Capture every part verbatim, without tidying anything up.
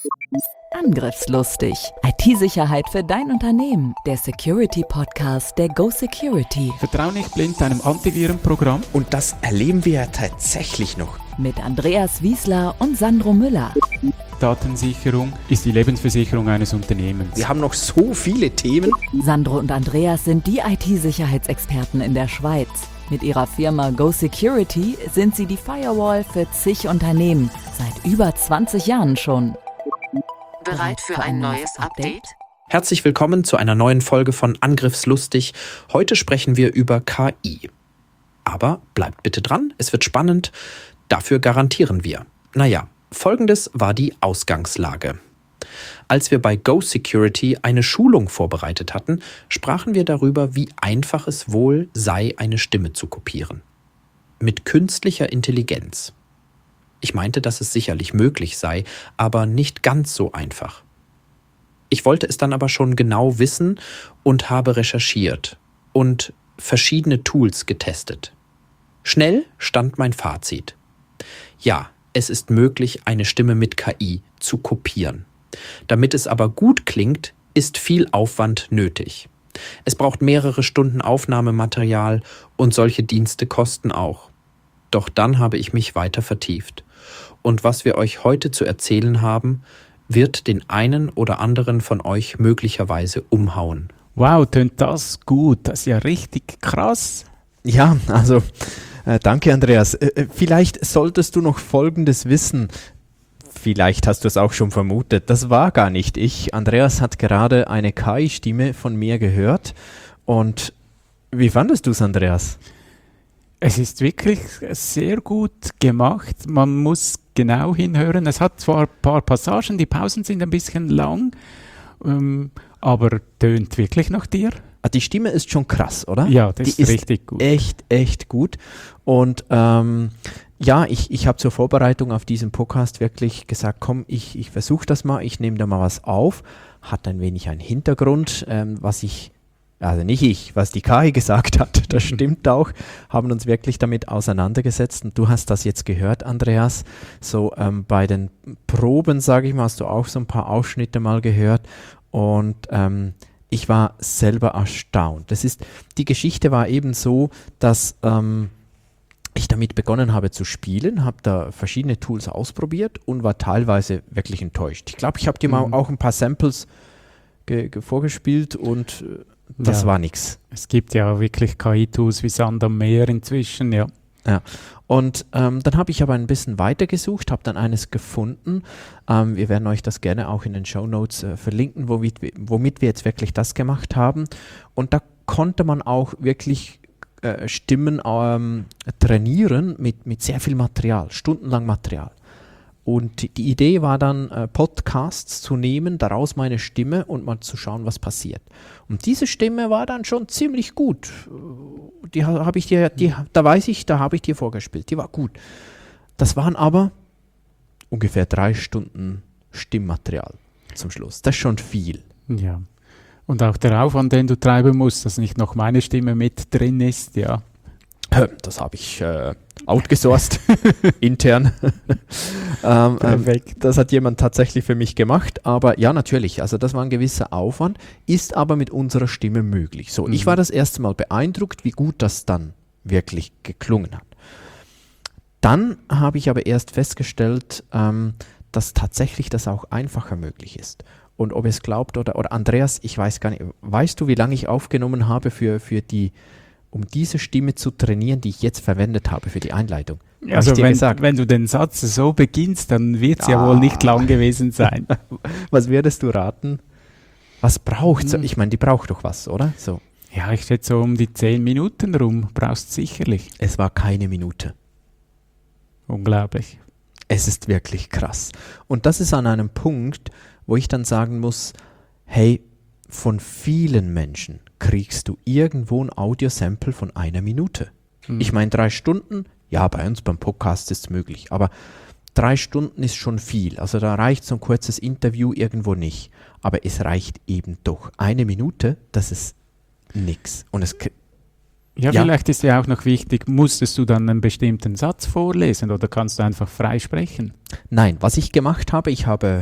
Angriffslustig. I T-Sicherheit für dein Unternehmen. Der Security-Podcast der Go Security. Vertrau nicht blind deinem Antivirenprogramm. Und das erleben wir ja tatsächlich noch. Mit Andreas Wiesler und Sandro Müller. Datensicherung ist die Lebensversicherung eines Unternehmens. Wir haben noch so viele Themen. Sandro und Andreas sind die I T-Sicherheitsexperten in der Schweiz. Mit ihrer Firma Go Security sind sie die Firewall für zig Unternehmen. Seit über zwanzig Jahren schon. Bereit für ein neues Update? Herzlich willkommen zu einer neuen Folge von Angriffslustig. Heute sprechen wir über K I. Aber bleibt bitte dran, es wird spannend. Dafür garantieren wir. Naja, folgendes war die Ausgangslage. Als wir bei Go Security eine Schulung vorbereitet hatten, sprachen wir darüber, wie einfach es wohl sei, eine Stimme zu kopieren. Mit künstlicher Intelligenz. Ich meinte, dass es sicherlich möglich sei, aber nicht ganz so einfach. Ich wollte es dann aber schon genau wissen und habe recherchiert und verschiedene Tools getestet. Schnell stand mein Fazit. Ja, es ist möglich, eine Stimme mit K I zu kopieren. Damit es aber gut klingt, ist viel Aufwand nötig. Es braucht mehrere Stunden Aufnahmematerial und solche Dienste kosten auch. Doch dann habe ich mich weiter vertieft. Und was wir euch heute zu erzählen haben, wird den einen oder anderen von euch möglicherweise umhauen. Wow, tönt das gut. Das ist ja richtig krass. Ja, also äh, danke Andreas. Äh, vielleicht solltest du noch Folgendes wissen. Vielleicht hast du es auch schon vermutet. Das war gar nicht ich. Andreas hat gerade eine K I-Stimme von mir gehört. Und wie fandest du es, Andreas? Es ist wirklich sehr gut gemacht. Man muss genau hinhören. Es hat zwar ein paar Passagen, die Pausen sind ein bisschen lang, ähm, aber tönt wirklich nach dir. Die Stimme ist schon krass, oder? Ja, das die ist richtig gut. Echt, echt gut. Und ähm, ja, ich, ich habe zur Vorbereitung auf diesen Podcast wirklich gesagt, komm, ich, ich versuche das mal, ich nehme da mal was auf. Hat ein wenig einen Hintergrund, ähm, was ich Also nicht ich, was die K I gesagt hat, das stimmt auch, haben uns wirklich damit auseinandergesetzt und du hast das jetzt gehört, Andreas, so ähm, bei den Proben, sage ich mal, hast du auch so ein paar Ausschnitte mal gehört und ähm, ich war selber erstaunt. Das ist, die Geschichte war eben so, dass ähm, ich damit begonnen habe zu spielen, habe da verschiedene Tools ausprobiert und war teilweise wirklich enttäuscht. Ich glaube, ich habe dir mhm. mal auch ein paar Samples ge- ge- vorgespielt und das ja. war nichts. Es gibt ja wirklich K I-Tools wie Sand am Meer inzwischen, ja. Ja. Und ähm, dann habe ich aber ein bisschen weitergesucht, habe dann eines gefunden. Ähm, wir werden euch das gerne auch in den Shownotes äh, verlinken, womit, womit wir jetzt wirklich das gemacht haben. Und da konnte man auch wirklich äh, Stimmen ähm, trainieren mit, mit sehr viel Material, stundenlang Material. Und die Idee war dann, äh, Podcasts zu nehmen, daraus meine Stimme und mal zu schauen, was passiert. Und diese Stimme war dann schon ziemlich gut. Die ha- habe ich dir, die, da weiß ich, da habe ich dir vorgespielt. Die war gut. Das waren aber ungefähr drei Stunden Stimmmaterial zum Schluss. Das ist schon viel. Ja. Und auch der Aufwand, den du treiben musst, dass nicht noch meine Stimme mit drin ist, ja. Das habe ich äh, outgesourced, intern. ähm, Perfekt. Ähm, das hat jemand tatsächlich für mich gemacht. Aber ja, natürlich, also das war ein gewisser Aufwand, ist aber mit unserer Stimme möglich. So, mhm. Ich war das erste Mal beeindruckt, wie gut das dann wirklich geklungen hat. Dann habe ich aber erst festgestellt, ähm, dass tatsächlich das auch einfacher möglich ist. Und ob ihr es glaubt oder, oder Andreas, ich weiß gar nicht, weißt du, wie lange ich aufgenommen habe für, für die um diese Stimme zu trainieren, die ich jetzt verwendet habe für die Einleitung. Also wenn, wenn du den Satz so beginnst, dann wird es ah. ja wohl nicht lang gewesen sein. Was würdest du raten? Was braucht hm. Ich meine, die braucht doch was, oder? So. Ja, ich schätze so um die zehn Minuten rum, brauchst sicherlich. Es war keine Minute. Unglaublich. Es ist wirklich krass. Und das ist an einem Punkt, wo ich dann sagen muss, hey, von vielen Menschen kriegst du irgendwo ein Audiosample von einer Minute. Hm. Ich meine, drei Stunden, ja, bei uns beim Podcast ist es möglich, aber drei Stunden ist schon viel. Also da reicht so ein kurzes Interview irgendwo nicht. Aber es reicht eben doch. Eine Minute, das ist nix. Und es Ja, ja, vielleicht ist ja auch noch wichtig, musstest du dann einen bestimmten Satz vorlesen oder kannst du einfach frei sprechen? Nein, was ich gemacht habe, ich habe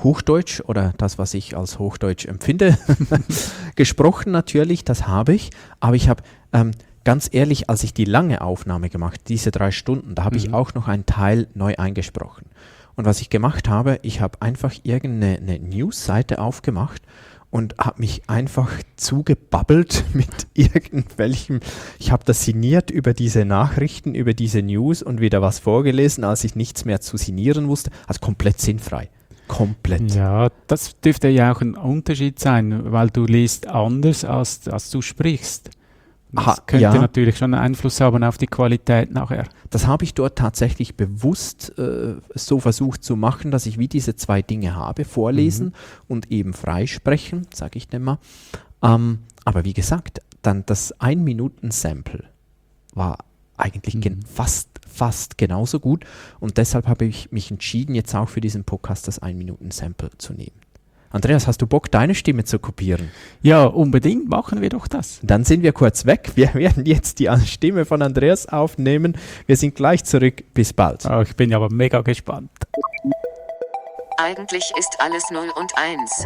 Hochdeutsch oder das, was ich als Hochdeutsch empfinde, gesprochen natürlich, das habe ich, aber ich habe ähm, ganz ehrlich, als ich die lange Aufnahme gemacht, diese drei Stunden, da habe mhm. ich auch noch einen Teil neu eingesprochen. Und was ich gemacht habe, ich habe einfach irgendeine eine News-Seite aufgemacht und habe mich einfach zugebabbelt mit irgendwelchem, ich habe das sinniert über diese Nachrichten, über diese News und wieder was vorgelesen, als ich nichts mehr zu sinnieren wusste, also komplett sinnfrei. Komplett. Ja, das dürfte ja auch ein Unterschied sein, weil du liest anders, als, als du sprichst. Das Aha, könnte ja. natürlich schon einen Einfluss haben auf die Qualität nachher. Das habe ich dort tatsächlich bewusst äh, so versucht zu machen, dass ich wie diese zwei Dinge habe, vorlesen mhm. und eben freisprechen, sage ich denn mal. Ähm, aber wie gesagt, dann das Ein-Minuten-Sample war eigentlich mhm. gen- fast, fast genauso gut und deshalb habe ich mich entschieden, jetzt auch für diesen Podcast das Ein-Minuten-Sample zu nehmen. Andreas, hast du Bock, deine Stimme zu kopieren? Ja, unbedingt machen wir doch das. Dann sind wir kurz weg. Wir werden jetzt die Stimme von Andreas aufnehmen. Wir sind gleich zurück. Bis bald. Oh, ich bin aber mega gespannt. Eigentlich ist alles null und eins.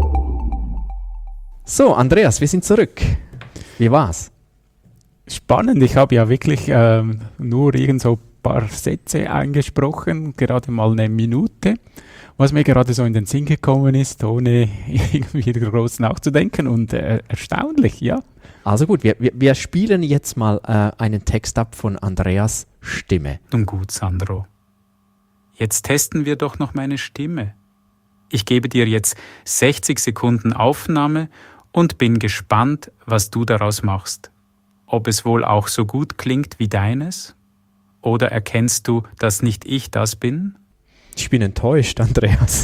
So, Andreas, wir sind zurück. Wie war's? Spannend. Ich habe ja wirklich ähm, nur irgend so ein paar Sätze eingesprochen, gerade mal eine Minute. Was mir gerade so in den Sinn gekommen ist, ohne irgendwie groß nachzudenken und äh, erstaunlich, ja. Also gut, wir, wir, wir spielen jetzt mal äh, einen Text ab von Andreas Stimme. Nun gut, Sandro. Jetzt testen wir doch noch meine Stimme. Ich gebe dir jetzt sechzig Sekunden Aufnahme und bin gespannt, was du daraus machst. Ob es wohl auch so gut klingt wie deines? Oder erkennst du, dass nicht ich das bin? Ich bin enttäuscht, Andreas.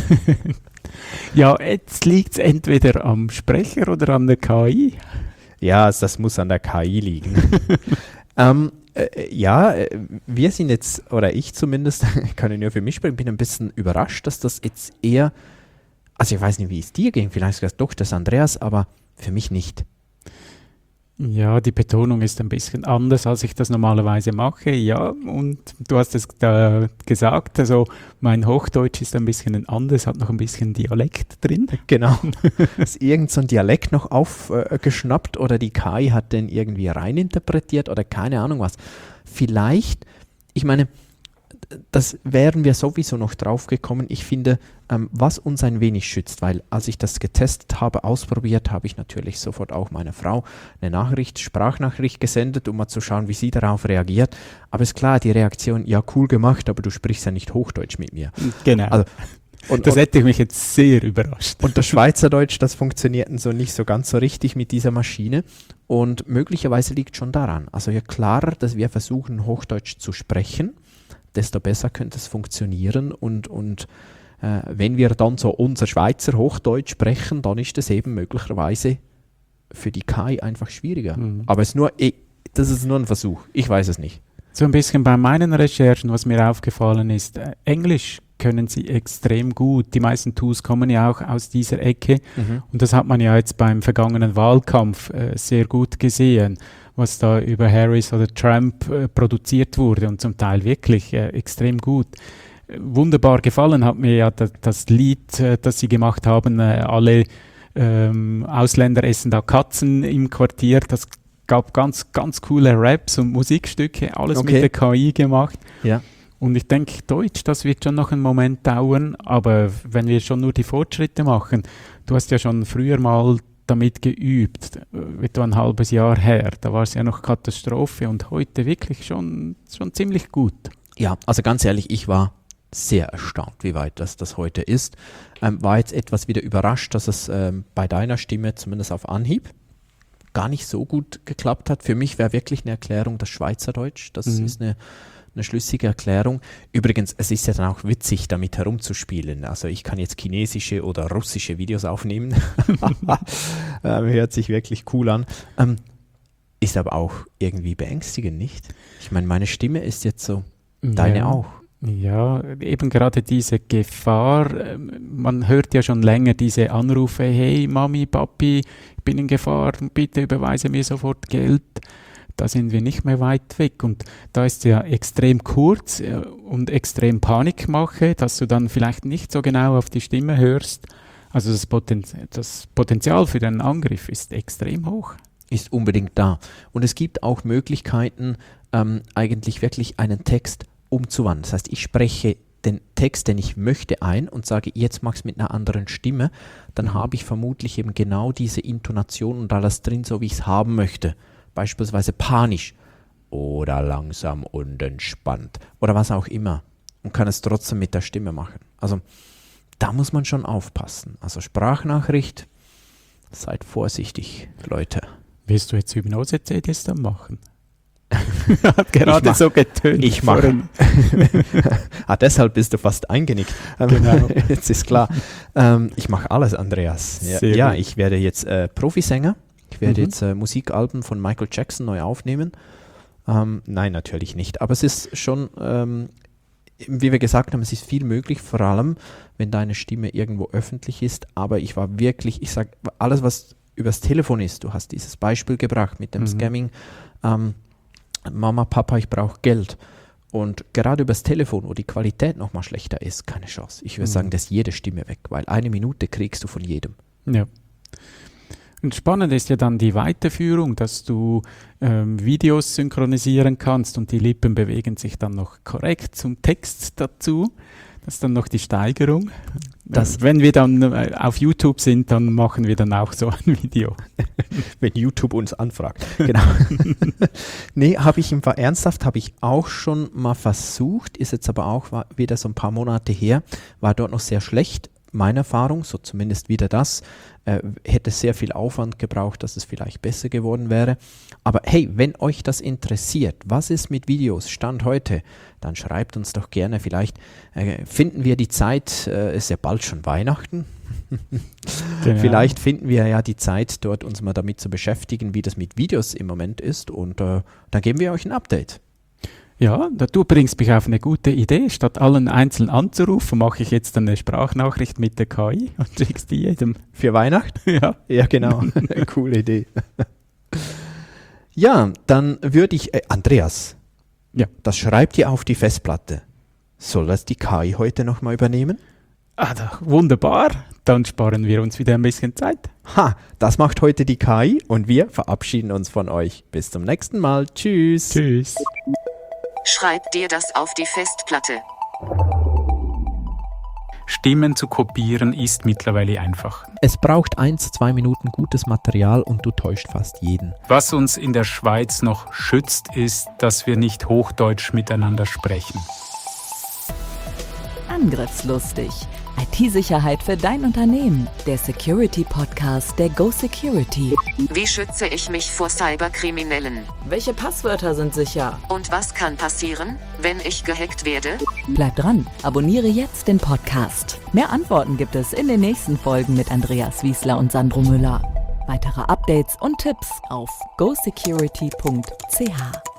Ja, jetzt liegt es entweder am Sprecher oder an der K I. Ja, das muss an der K I liegen. ähm, äh, ja, äh, wir sind jetzt, oder ich zumindest, kann ich nur für mich sprechen, bin ein bisschen überrascht, dass das jetzt eher, also ich weiß nicht, wie es dir ging, vielleicht sogar doch das Andreas, aber für mich nicht. Ja, die Betonung ist ein bisschen anders, als ich das normalerweise mache. Ja, und du hast es da gesagt, also mein Hochdeutsch ist ein bisschen anders, hat noch ein bisschen Dialekt drin. Genau. Ist irgend so ein Dialekt noch aufgeschnappt äh, oder die K I hat den irgendwie reininterpretiert oder keine Ahnung was. Vielleicht, ich meine, das wären wir sowieso noch drauf gekommen. Ich finde, ähm, was uns ein wenig schützt, weil als ich das getestet habe, ausprobiert, habe ich natürlich sofort auch meiner Frau eine Nachricht, Sprachnachricht gesendet, um mal zu schauen, wie sie darauf reagiert. Aber ist klar, die Reaktion, ja cool gemacht, aber du sprichst ja nicht Hochdeutsch mit mir. Genau. Also, und, das und, hätte mich jetzt sehr überrascht. Und das Schweizerdeutsch, das funktioniert so nicht so ganz so richtig mit dieser Maschine. Und möglicherweise liegt schon daran. Also je klarer, dass wir versuchen, Hochdeutsch zu sprechen, desto besser könnte es funktionieren und, und äh, wenn wir dann so unser Schweizer Hochdeutsch sprechen, dann ist es eben möglicherweise für die K I einfach schwieriger. Mhm. Aber es ist nur, das ist nur ein Versuch, ich weiß es nicht. So ein bisschen bei meinen Recherchen, was mir aufgefallen ist, äh, Englisch können sie extrem gut. Die meisten Tools kommen ja auch aus dieser Ecke mhm. und das hat man ja jetzt beim vergangenen Wahlkampf äh, sehr gut gesehen, was da über Harris oder Trump äh, produziert wurde und zum Teil wirklich äh, extrem gut. Äh, wunderbar gefallen hat mir ja das, das Lied, äh, das sie gemacht haben, äh, alle ähm, Ausländer essen da Katzen im Quartier. Das gab ganz, ganz coole Raps und Musikstücke, alles okay. mit der K I gemacht. Ja. Und ich denke, Deutsch, das wird schon noch einen Moment dauern, aber wenn wir schon nur die Fortschritte machen, du hast ja schon früher mal damit geübt, etwa ein halbes Jahr her. Da war es ja noch Katastrophe und heute wirklich schon, schon ziemlich gut. Ja, also ganz ehrlich, ich war sehr erstaunt, wie weit das, das heute ist. Ähm, war jetzt etwas wieder überrascht, dass es ähm, bei deiner Stimme zumindest auf Anhieb gar nicht so gut geklappt hat. Für mich wäre wirklich eine Erklärung das Schweizerdeutsch. Das mhm. ist eine eine schlüssige Erklärung. Übrigens, es ist ja dann auch witzig, damit herumzuspielen. Also ich kann jetzt chinesische oder russische Videos aufnehmen. ähm, hört sich wirklich cool an. Ähm, ist aber auch irgendwie beängstigend, nicht? Ich meine, meine Stimme ist jetzt so, deine ja. auch. Ja, eben gerade diese Gefahr, man hört ja schon länger diese Anrufe, hey Mami, Papi, ich bin in Gefahr, bitte überweise mir sofort Geld. da sind wir nicht mehr weit weg. Und da ist ja extrem kurz äh, und extrem Panikmache, dass du dann vielleicht nicht so genau auf die Stimme hörst. Also das, Poten- das Potenzial für den Angriff ist extrem hoch. Ist unbedingt da. Und es gibt auch Möglichkeiten, ähm, eigentlich wirklich einen Text umzuwandeln. Das heißt, ich spreche den Text, den ich möchte, ein und sage, jetzt mach es mit einer anderen Stimme, dann mhm. habe ich vermutlich eben genau diese Intonation und alles drin, so wie ich es haben möchte. Beispielsweise panisch oder langsam und entspannt oder was auch immer und kann es trotzdem mit der Stimme machen. Also da muss man schon aufpassen. Also Sprachnachricht, seid vorsichtig, Leute. Willst du jetzt Hypnose-C Ds dann machen? Hat gerade mach, so getönt. Ich mache. ah, deshalb bist du fast eingenickt. Genau. Jetzt ist klar. Ähm, ich mache alles, Andreas. Ja, ja, ich werde jetzt äh, Profisänger. Ich werde mhm. jetzt äh, Musikalben von Michael Jackson neu aufnehmen. Ähm, nein, natürlich nicht. Aber es ist schon, ähm, wie wir gesagt haben, es ist viel möglich, vor allem, wenn deine Stimme irgendwo öffentlich ist. Aber ich war wirklich, ich sage, alles, was übers Telefon ist, du hast dieses Beispiel gebracht mit dem mhm. Scamming, ähm, Mama, Papa, ich brauche Geld. Und gerade übers Telefon, wo die Qualität nochmal schlechter ist, keine Chance. Ich würde mhm. sagen, das ist jede Stimme weg, weil eine Minute kriegst du von jedem. Ja. Und spannend ist ja dann die Weiterführung, dass du ähm, Videos synchronisieren kannst und die Lippen bewegen sich dann noch korrekt zum Text dazu. Das ist dann noch die Steigerung. Das, wenn wir dann auf YouTube sind, dann machen wir dann auch so ein Video. Wenn YouTube uns anfragt. Genau. Nee, habe ich im Fall ernsthaft, habe ich auch schon mal versucht, ist jetzt aber auch war wieder so ein paar Monate her, war dort noch sehr schlecht. Meine Erfahrung, so zumindest wieder das, äh, hätte sehr viel Aufwand gebraucht, dass es vielleicht besser geworden wäre. Aber hey, wenn euch das interessiert, was ist mit Videos, Stand heute, dann schreibt uns doch gerne, vielleicht äh, finden wir die Zeit, äh, ist ja bald schon Weihnachten, genau. Vielleicht finden wir ja die Zeit, dort uns mal damit zu beschäftigen, wie das mit Videos im Moment ist und äh, dann geben wir euch ein Update. Ja, du bringst mich auf eine gute Idee. Statt allen einzeln anzurufen, mache ich jetzt eine Sprachnachricht mit der K I und schickst die jedem. Für Weihnachten? Ja. Ja, genau. Coole Idee. Ja, dann würde ich, äh, Andreas, ja. das schreibt ihr auf die Festplatte. Soll das die K I heute nochmal übernehmen? Ah, doch, wunderbar. Dann sparen wir uns wieder ein bisschen Zeit. Ha, das macht heute die K I und wir verabschieden uns von euch. Bis zum nächsten Mal. Tschüss. Tschüss. Schreib dir das auf die Festplatte. Stimmen zu kopieren ist mittlerweile einfach. Es braucht eins, zwei Minuten gutes Material und du täuscht fast jeden. Was uns in der Schweiz noch schützt, ist, dass wir nicht Hochdeutsch miteinander sprechen. Angriffslustig. I T-Sicherheit für dein Unternehmen. Der Security-Podcast der Go Security. Wie schütze ich mich vor Cyberkriminellen? Welche Passwörter sind sicher? Und was kann passieren, wenn ich gehackt werde? Bleib dran, abonniere jetzt den Podcast. Mehr Antworten gibt es in den nächsten Folgen mit Andreas Wiesler und Sandro Müller. Weitere Updates und Tipps auf go security punkt c h.